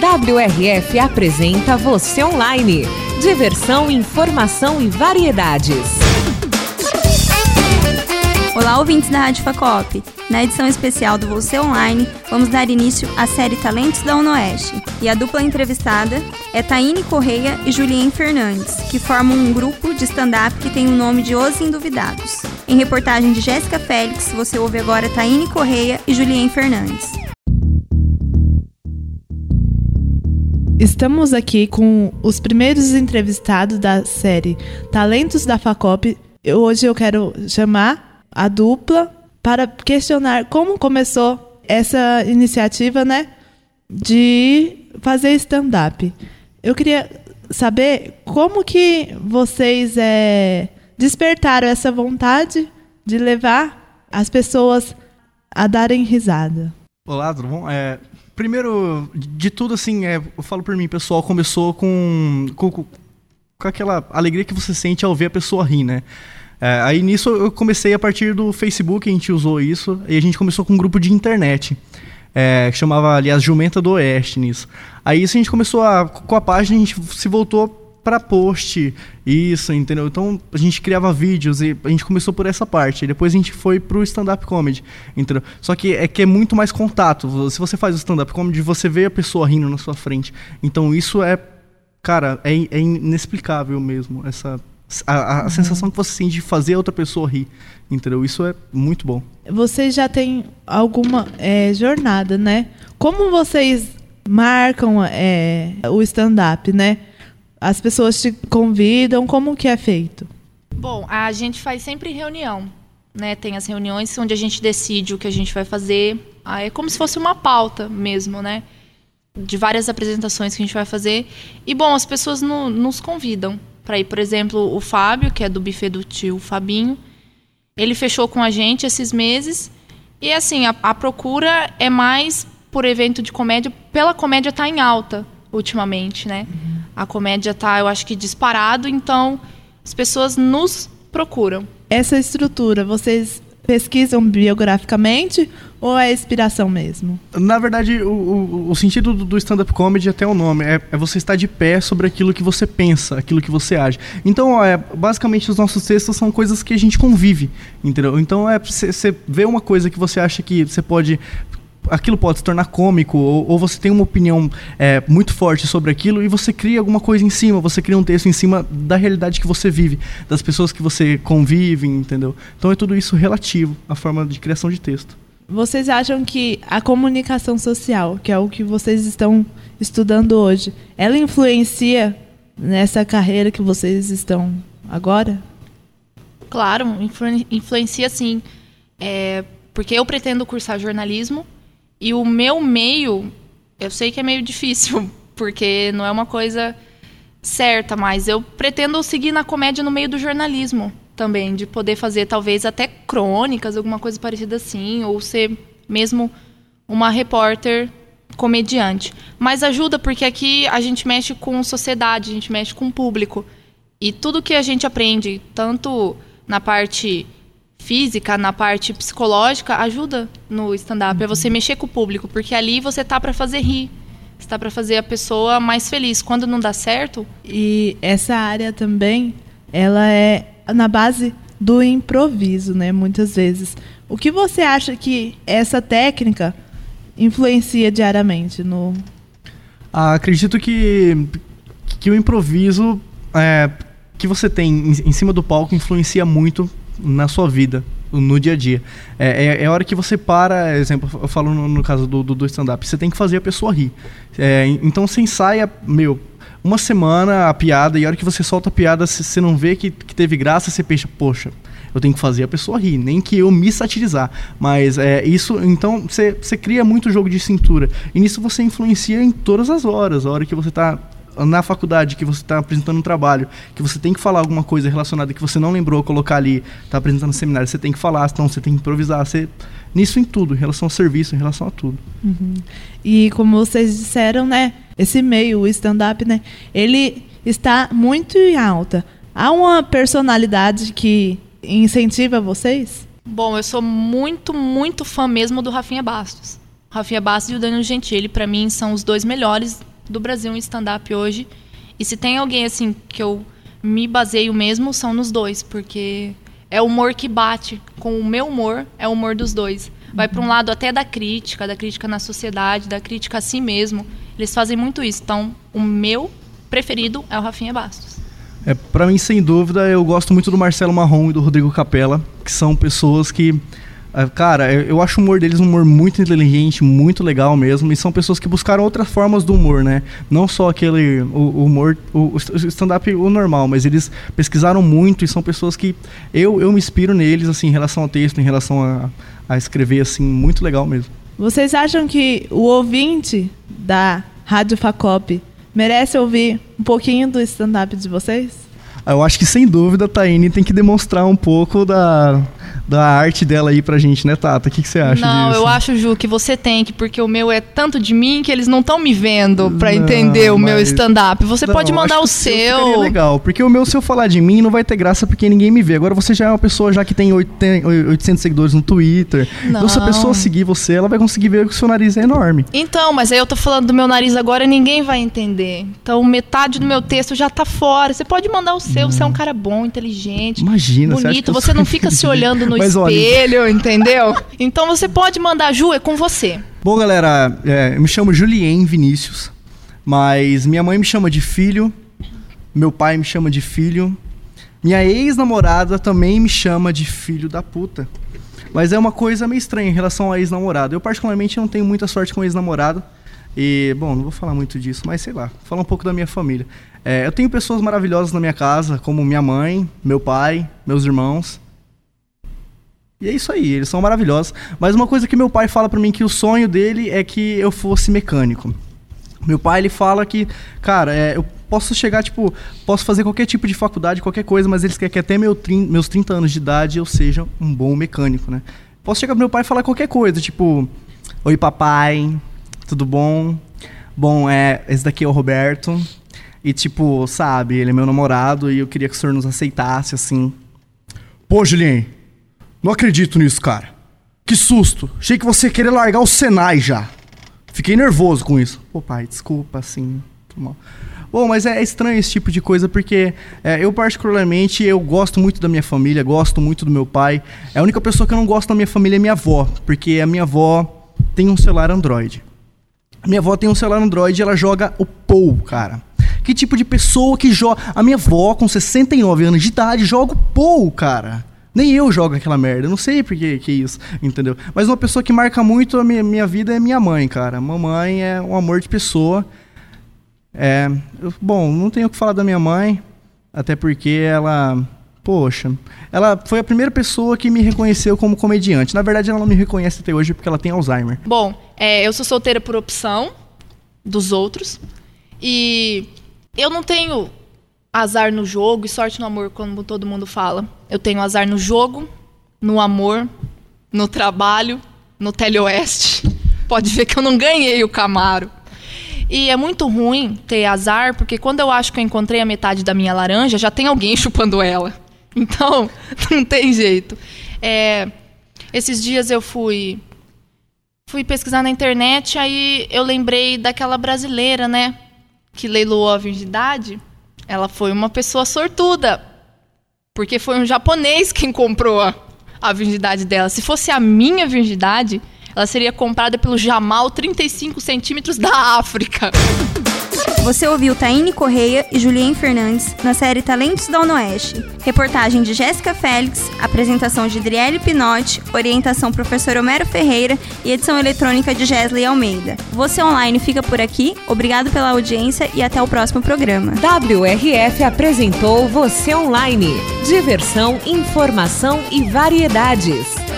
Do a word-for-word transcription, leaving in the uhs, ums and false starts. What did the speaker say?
W R F apresenta Você Online. Diversão, informação e variedades. Olá, ouvintes da Rádio Facop. Na edição especial do Você Online, vamos dar início à série Talentos da UNOeste. E a dupla entrevistada é Taine Correia e Julien Fernandes, que formam um grupo de stand-up que tem o nome de Os Induvidados. Em reportagem de Jéssica Félix, você ouve agora Taine Correia e Julien Fernandes. Estamos aqui com os primeiros entrevistados da série Talentos da Facop. Hoje eu quero chamar a dupla para questionar como começou essa iniciativa, né, de fazer stand-up. Eu queria saber como que vocês é, despertaram essa vontade de levar as pessoas a darem risada. Olá, tudo bom? É, primeiro de tudo, assim, é, eu falo por mim, pessoal, começou com, com, com aquela alegria que você sente ao ver a pessoa rir, né? É, aí nisso eu comecei a partir do Facebook, a gente usou isso, e a gente começou com um grupo de internet, é, que chamava, aliás, Jumenta do Oeste, nisso. Aí isso a gente começou a, com a página, a gente se voltou para post, isso, entendeu? Então a gente criava vídeos e a gente começou por essa parte, e depois a gente foi pro stand-up comedy, entendeu? Só que é que é muito mais contato, se você faz o stand-up comedy, você vê a pessoa rindo na sua frente, então isso é, cara, é, é inexplicável mesmo, essa... A, a uhum. sensação que você sente de fazer a outra pessoa rir, entendeu? Isso é muito bom. Vocês já têm alguma é, jornada, né? Como vocês marcam é, o stand-up, né? As pessoas te convidam, como que é feito? Bom, a gente faz sempre reunião, né? Tem as reuniões onde a gente decide o que a gente vai fazer. Ah, é como se fosse uma pauta mesmo, né? De várias apresentações que a gente vai fazer. E, bom, as pessoas no, nos convidam para ir, por exemplo, o Fábio, que é do buffet do tio Fabinho, ele fechou com a gente esses meses, e assim, a, a procura é mais por evento de comédia, pela comédia tá em alta ultimamente, né? Uhum. A comédia tá, eu acho que disparado, então as pessoas nos procuram. Essa estrutura, vocês pesquisam biograficamente ou é inspiração mesmo? Na verdade, o, o, o sentido do, do stand-up comedy, até o nome, é, é você estar de pé sobre aquilo que você pensa, aquilo que você age. Então, é, basicamente, os nossos textos são coisas que a gente convive, entendeu? Então, é você vê uma coisa que você acha que você pode... aquilo pode se tornar cômico, ou, ou você tem uma opinião é, muito forte sobre aquilo e você cria alguma coisa em cima, você cria um texto em cima da realidade que você vive, das pessoas que você convive, entendeu? Então é tudo isso relativo à forma de criação de texto. Vocês acham que a comunicação social, que é o que vocês estão estudando hoje, ela influencia nessa carreira que vocês estão agora? Claro, influ- influencia sim. É, porque eu pretendo cursar jornalismo, e o meu meio, eu sei que é meio difícil, porque não é uma coisa certa, mas eu pretendo seguir na comédia no meio do jornalismo também, de poder fazer talvez até crônicas, alguma coisa parecida assim, ou ser mesmo uma repórter comediante. Mas ajuda porque aqui a gente mexe com sociedade, a gente mexe com público. E tudo que a gente aprende, tanto na parte física, na parte psicológica, ajuda no stand-up. Uhum. É você mexer com o público, porque ali você tá para fazer rir. Você tá para fazer a pessoa mais feliz. Quando não dá certo... E essa área também, ela é na base do improviso, né? Muitas vezes. O que você acha que essa técnica influencia diariamente no... Ah, acredito que, que o improviso é, que você tem em, em cima do palco influencia muito na sua vida, no dia a dia. É, é, é a hora que você para, exemplo, eu falo no, no caso do, do, do stand-up, você tem que fazer a pessoa rir. É, então você ensaia, meu, uma semana a piada, e a hora que você solta a piada, você não vê que, que teve graça, você pensa, poxa, eu tenho que fazer a pessoa rir, nem que eu me satirizar. Mas é isso, então você, você cria muito jogo de cintura. E nisso você influencia em todas as horas, a hora que você está na faculdade, que você está apresentando um trabalho, que você tem que falar alguma coisa relacionada que você não lembrou, colocar ali, está apresentando um seminário, você tem que falar, então você tem que improvisar, você... nisso em tudo, em relação ao serviço, em relação a tudo. Uhum. E como vocês disseram, né, esse meio, o stand-up, né, ele está muito em alta. Há uma personalidade que incentiva vocês? Bom, eu sou muito, muito fã mesmo do Rafinha Bastos. Rafinha Bastos e o Danilo Gentili, para mim, são os dois melhores do Brasil em stand-up hoje. E se tem alguém, assim, que eu me baseio mesmo, são nos dois. Porque é o humor que bate com o meu humor, é o humor dos dois. Vai para um lado até da crítica, da crítica na sociedade, da crítica a si mesmo. Eles fazem muito isso. Então, o meu preferido é o Rafinha Bastos. É, pra mim, sem dúvida, eu gosto muito do Marcelo Marrom e do Rodrigo Capella, que são pessoas que... Cara, eu acho o humor deles um humor muito inteligente, muito legal mesmo, e são pessoas que buscaram outras formas do humor, né? Não só aquele o, o humor, o, o stand-up o normal, mas eles pesquisaram muito e são pessoas que eu, eu me inspiro neles, assim, em relação ao texto, em relação a, a escrever, assim, muito legal mesmo. Vocês acham que o ouvinte da Rádio Facop merece ouvir um pouquinho do stand-up de vocês? Eu acho que, sem dúvida, a Taine tem que demonstrar um pouco da, da arte dela aí pra gente, né, Tata? O que, que você acha não, disso? Eu acho, Ju, que você tem que, porque o meu é tanto de mim que eles não estão me vendo pra não, entender o meu stand-up. Você não, pode mandar o seu. Seria legal, porque o meu, se eu falar de mim, não vai ter graça porque ninguém me vê. Agora você já é uma pessoa já que tem oitocentos seguidores no Twitter. Não. Então, se a pessoa seguir você, ela vai conseguir ver que o seu nariz é enorme. Então, mas aí eu tô falando do meu nariz agora e ninguém vai entender. Então, metade do meu texto já tá fora. Você pode mandar o seu. Você é um cara bom, inteligente, imagina, bonito, você, você não fica se olhando no mas espelho, olha... entendeu? Então você pode mandar, Ju, é com você. Bom, galera, é, eu me chamo Julien Vinícius, mas minha mãe me chama de filho, meu pai me chama de filho, minha ex-namorada também me chama de filho da puta. Mas é uma coisa meio estranha em relação a ex-namorado. Eu particularmente não tenho muita sorte com ex-namorado. E, bom, não vou falar muito disso, mas sei lá, vou falar um pouco da minha família. É, eu tenho pessoas maravilhosas na minha casa, como minha mãe, meu pai, meus irmãos. E é isso aí, eles são maravilhosos. Mas uma coisa que meu pai fala pra mim, que o sonho dele é que eu fosse mecânico. Meu pai, ele fala que, cara, é, eu posso chegar, tipo, posso fazer qualquer tipo de faculdade, qualquer coisa, mas eles querem que até meu trin- meus trinta anos de idade eu seja um bom mecânico, né? Posso chegar pro meu pai e falar qualquer coisa, tipo, oi papai, tudo bom? Bom, é, esse daqui é o Roberto. E tipo, sabe, ele é meu namorado e eu queria que o senhor nos aceitasse, assim. Pô, Julien, não acredito nisso, cara. Que susto. Achei que você ia querer largar o Senai já. Fiquei nervoso com isso. Pô, pai, desculpa, assim. Bom, mas é estranho esse tipo de coisa porque é, eu particularmente, eu gosto muito da minha família, gosto muito do meu pai. A única pessoa que eu não gosto da minha família é minha avó, porque a minha avó tem um celular Android. A minha avó tem um celular Android e ela joga o P O U, cara. Que tipo de pessoa que joga... A minha avó, com sessenta e nove anos de idade, joga o P O U, cara. Nem eu jogo aquela merda. Eu não sei por que que é isso, entendeu? Mas uma pessoa que marca muito a minha, minha vida é minha mãe, cara. Mamãe é um amor de pessoa. É, eu, bom, não tenho o que falar da minha mãe, até porque ela... Poxa, ela foi a primeira pessoa que me reconheceu como comediante. Na verdade, ela não me reconhece até hoje porque ela tem Alzheimer. Bom, é, eu sou solteira por opção dos outros. E eu não tenho azar no jogo e sorte no amor, como todo mundo fala. Eu tenho azar no jogo, no amor, no trabalho, no teleoeste. Pode ver que eu não ganhei o Camaro. E é muito ruim ter azar, porque quando eu acho que eu encontrei a metade da minha laranja, já tem alguém chupando ela. Então, não tem jeito. É, esses dias eu fui, fui pesquisar na internet, aí eu lembrei daquela brasileira, né? Que leiloou a virgindade. Ela foi uma pessoa sortuda, porque foi um japonês quem comprou a, a virgindade dela. Se fosse a minha virgindade, ela seria comprada pelo Jamal trinta e cinco centímetros da África. Você ouviu Taine Correia e Julien Fernandes na série Talentos da UNOeste. Reportagem de Jéssica Félix, apresentação de Driele Pinotti, orientação professor Homero Ferreira e edição eletrônica de Gesley Almeida. Você Online fica por aqui, obrigado pela audiência e até o próximo programa. W R F apresentou Você Online. Diversão, informação e variedades.